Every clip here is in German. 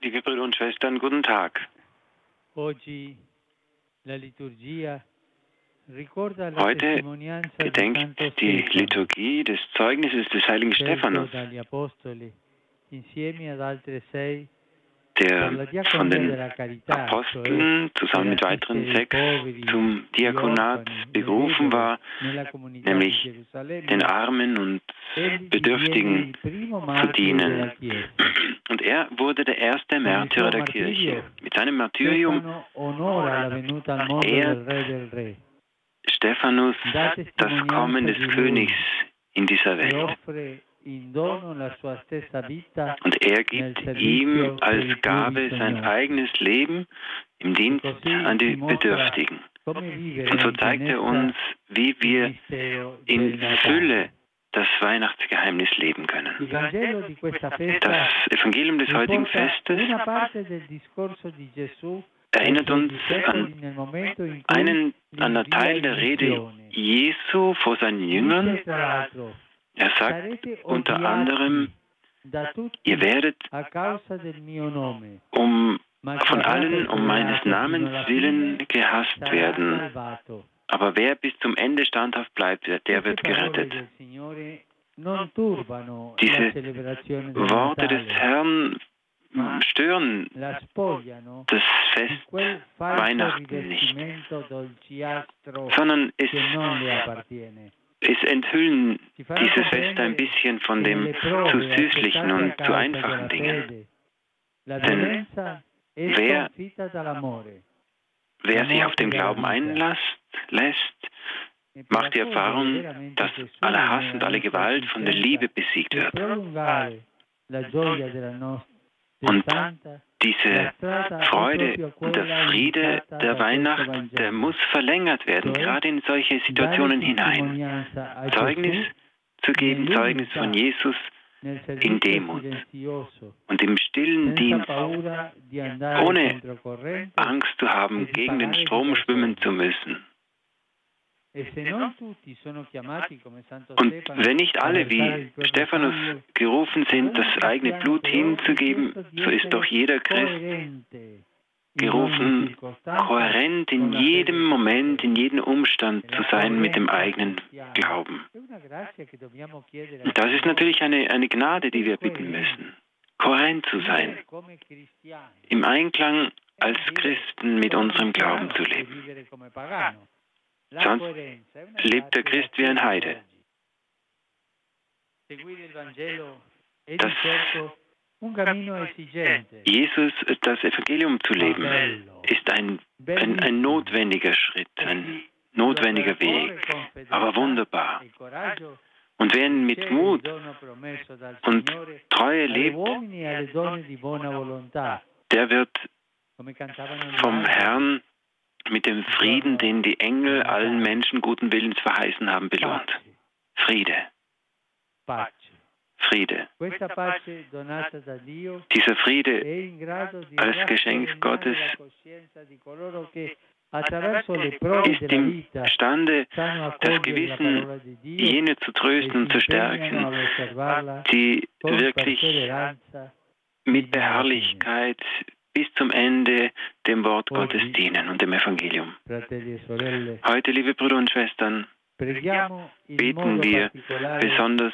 Liebe Brüder und Schwestern, guten Tag. Oggi la liturgia ricorda la Heute testimonianza di gedenkt Santo die Stefano, Liturgie des Zeugnisses des heiligen scelto Stephanus, dagli Apostoli, insieme ad altre 6, der per la von diaconia den della carità, cioè Aposteln per zusammen mit weiteren assistere i 6 poveri, zum gli Diakonat orfani, le berufen vedove war, nella comunità di nämlich den Gerusalemme. Armen und Egli diviene Bedürftigen il primo zu martire della dienen. Chiesa. Und er wurde der erste Con il Märtyrer suo der Kirche. martirio, Mit seinem Martyrium Stefano onora la venuta al mondo ehrt del Re del Re. Stephanus Dà das testimonianza Kommen des di lui Königs in dieser e Welt. offre in dono la sua stessa vita Und er nel gibt servizio ihm per als i più Gabe sein bisognosi. eigenes Leben im Dienst Così an die ci mostra Bedürftigen. come vivere Und so in zeigt er pienezza uns, wie il wir mistero in del Natale. Fülle das Weihnachtsgeheimnis leben Il können. Vangelo di questa Das festa Evangelium des heutigen riporta Festes una parte del discorso di Gesù ai erinnert suoi uns discepoli an nel momento in cui einen Teil li der invia in Rede missione. Jesu vor seinen Jüngern. Dice tra l'altro: Er sagt sarete unter anderem, odiati da tutti ihr werdet a causa del mio nome, ma chi von avrà allen meines perseverato fino Namens alla willen fine gehasst sarà werden. salvato. Aber wer bis zum Ende standhaft bleibt, der Queste wird parole gerettet. del Signore non turbano la Diese celebrazione del Worte des Natale, Herrn ma stören la spogliano das di Fest quel falso Weihnachten nicht, rivestimento dolciastro sondern che non le appartiene. es enthüllen Ci farà diese Feste ein comprendere bisschen von che dem nelle zu prove süßlichen accettate a und zu causa einfachen della Dingen. fede, la Denn violenza è wer- sconfitta dall'amore. Wer sich auf den Glauben einlässt, macht die Erfahrung, dass aller Hass und alle Gewalt von der Liebe besiegt wird. Und diese Freude und der Friede der Weihnacht, der muss verlängert werden, gerade in solche Situationen hinein. Zeugnis zu geben, Zeugnis von Jesus in Demut und im stillen Dienst, ohne Angst zu haben, gegen den Strom schwimmen zu müssen. Und wenn nicht alle wie Stephanus gerufen sind, das eigene Blut hinzugeben, so ist doch jeder Christ gerufen, kohärent in jedem Moment, in jedem Umstand zu sein mit dem eigenen Glauben. Und das ist natürlich eine Gnade, die wir bitten müssen, kohärent zu sein, im Einklang als Christen mit unserem Glauben zu leben. Sonst lebt der Christ wie ein Heide. Das Jesus, das Evangelium zu leben, ist ein notwendiger Schritt, ein notwendiger Weg, aber wunderbar. Und wer mit Mut und Treue lebt, der wird vom Herrn mit dem Frieden, den die Engel allen Menschen guten Willens verheißen haben, belohnt. Friede. Friede. Dieser Friede als Geschenk Gottes ist imstande, das Gewissen jene zu trösten und zu stärken, die wirklich mit Beharrlichkeit bis zum Ende dem Wort Gottes dienen und dem Evangelium. Heute, liebe Brüder und Schwestern, beten wir besonders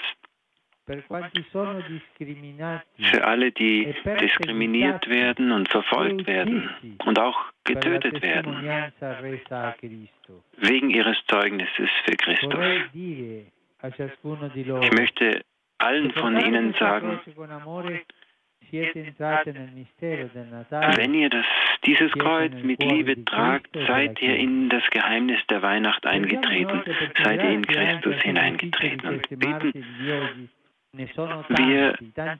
für alle, die diskriminiert werden und verfolgt werden und auch getötet werden, wegen ihres Zeugnisses für Christus. Ich möchte allen von Ihnen sagen, wenn ihr dieses Kreuz mit Liebe tragt, seid ihr in das Geheimnis der Weihnacht eingetreten, seid ihr in Christus hineingetreten. Und beten wir,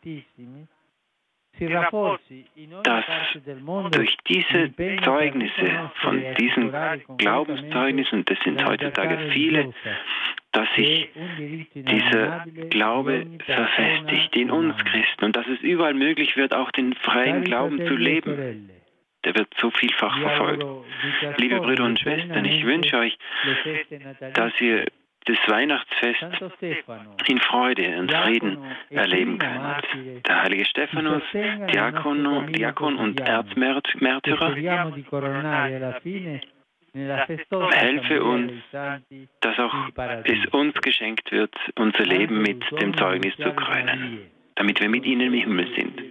dass durch diese Zeugnisse, von diesen Glaubenszeugnissen, das sind heutzutage viele, dass sich dieser Glaube verfestigt in uns Christen und dass es überall möglich wird, auch den freien Glauben zu leben. Der wird so vielfach verfolgt. Liebe Brüder und Schwestern, ich wünsche euch, dass ihr das Weihnachtsfest in Freude und Frieden erleben können. Der heilige Stephanus, Diakon und Erzmärtyrer, helfe uns, dass auch es uns geschenkt wird, unser Leben mit dem Zeugnis zu krönen, damit wir mit ihnen im Himmel sind.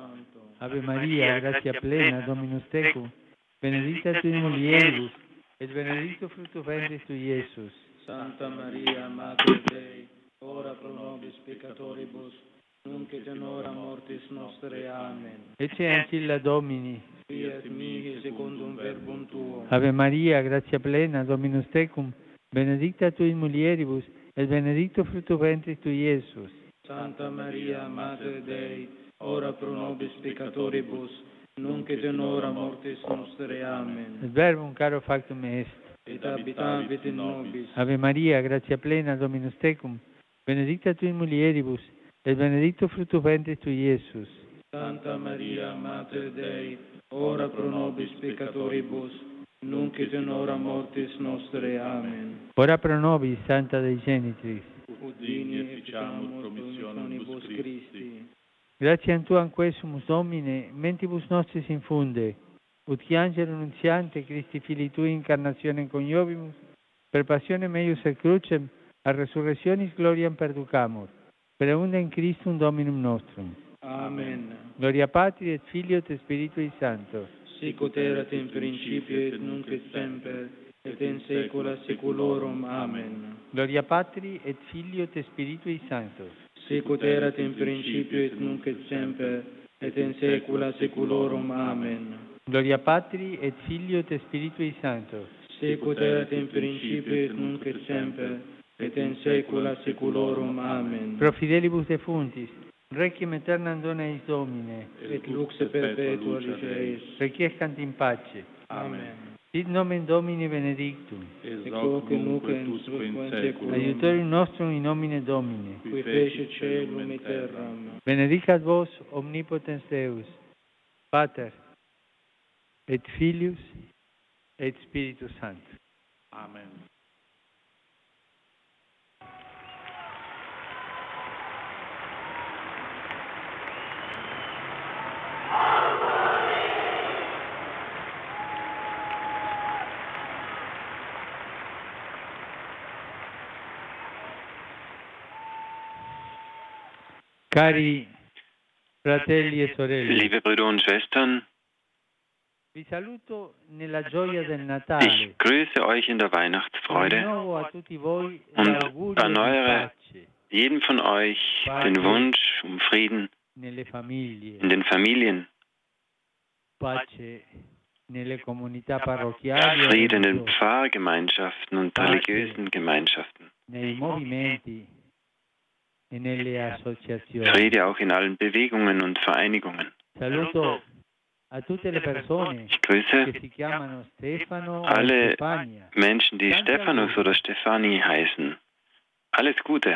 Ave Maria, gratia plena, Dominus tecum, benedicta tui mulieribus, et benedictus fructus ventris tui, Iesus. Santa Maria, Mater Dei, ora pro nobis peccatoribus, nunc et in hora mortis nostre. Amen. Ecce ancilla Domini. Fiat mihi secundum verbum tuum. Ave Maria, gratia plena, Dominus tecum, benedicta tui mulieribus, et benedictus fructus ventris tui, Iesus. Santa Maria, Mater Dei, ora pro nobis peccatoribus, nunc et in hora mortis nostre. Amen. Et verbum caro factum est. Et habitavit in nobis. Ave Maria, gratia plena, Dominus tecum, benedicta tui mulieribus, et benedictus fructus ventris tui, Iesus. Santa Maria, Mater Dei, ora pro nobis peccatoribus, nunc et in hora mortis nostre. Amen. Ora pro nobis, Santa Dei Genitris. Udini et ficiamur promissionibus Christi. Gratiam Tuam quesumus, Domine, mentibus nostris infunde, ut qui angelo nuntiante Christi Filii Tui incarnationem coniovimus, per passionem eius et crucem, a resurrectionis gloriam perducamur, per eundem Christum Dominum nostrum. Amen. Gloria Patri et Filio et Spiritui Sancto. Sic ut erat in principio et nunc et semper, et in saecula saeculorum. Amen. Gloria Patri et Filio et Spiritui Sancto. Sic ut erat in principio et nunc et semper, et in saecula saeculorum. Amen. Gloria Patri et Filio et Spiritui Sancto. Sic ut erat in principio et nunc et semper, et in saecula saeculorum. Amen. Pro fidelibus defuntis, requiem aeternam dona eis Domine, Et lux perpetua liceis. requiescant in pace. Amen. Sit nomen Domini benedictum. Et hoc nunc et in saecula. Aiutorium nostrum in nomine Domini. Qui fecit caelum et terram. Benedicat vos omnipotens Deus, Pater, et Filius, et Spiritus Sanctus. Amen. Cari fratelli e sorelle, Liebe Brüder und Schwestern, vi saluto nella gioia del Natale. ich grüße euch in der Weihnachtsfreude Rinnovo a tutti voi und l'augurio di erneuere pace jedem von euch den Wunsch um Frieden nelle famiglie, in den Familien, pace nelle comunità parrocchiali, e Frieden in den religiose, Pfarrgemeinschaften und religiösen Gemeinschaften, nei movimenti e nelle associazioni. Friede auch in allen Bewegungen und Vereinigungen. Saluto a tutte le persone Ich grüße che si chiamano Stefano o alle Stefania. Menschen, die Stephanus oder Stefanie heißen. Alles Gute.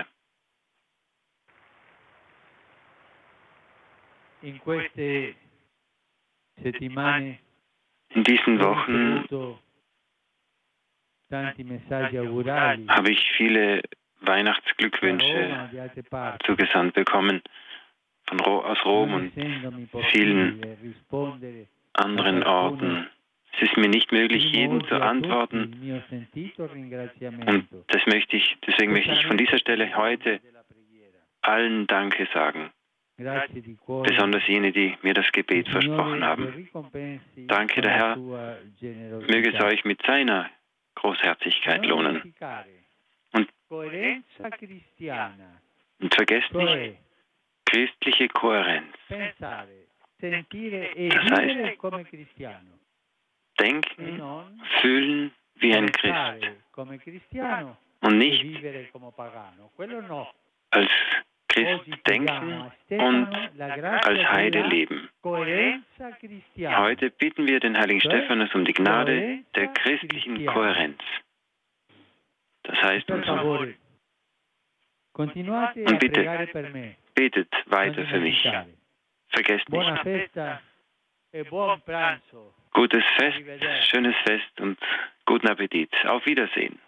In queste settimane In diesen ho Wochen ricevuto tanti messaggi augurali habe ich viele da Weihnachtsglückwünsche Roma, di altre parti, zugesandt bekommen aus Rom non und essendomi vielen possibile rispondere anderen Orten. Es ist mir nicht möglich, jedem zu antworten. il mio sentito Und ringraziamento. deswegen möchte ich von dieser Stelle heute della preghiera. allen Danke sagen. Grazie di cuore. Besonders jene, die mir das Gebet Il versprochen Signore haben. vi ricompensi Danke, con der la Herr sua generosità. Möge es euch mit seiner Großherzigkeit Non lohnen. dimenticare Und- coerenza cristiana, Und vergesst nicht cioè christliche Kohärenz. pensare, sentire e Das heißt- vivere come cristiano e Denken, non fühlen wie ein Christ pensare come cristiano und e nicht vivere come pagano. Quello no. als Christ Oggi chiediamo denken a Stefano und la grazia als Heide della leben. coerenza cristiana. Heute bitten wir den heiligen Stephanus um die Gnade der christlichen Kohärenz. Das heißt, Per favore, continuate Und a bitte, pregare per me. betet Non weiter für mich. dimenticare. Vergesst Buona nicht. festa e buon pranzo. Gutes Fest, schönes Fest und guten Appetit. Auf Wiedersehen.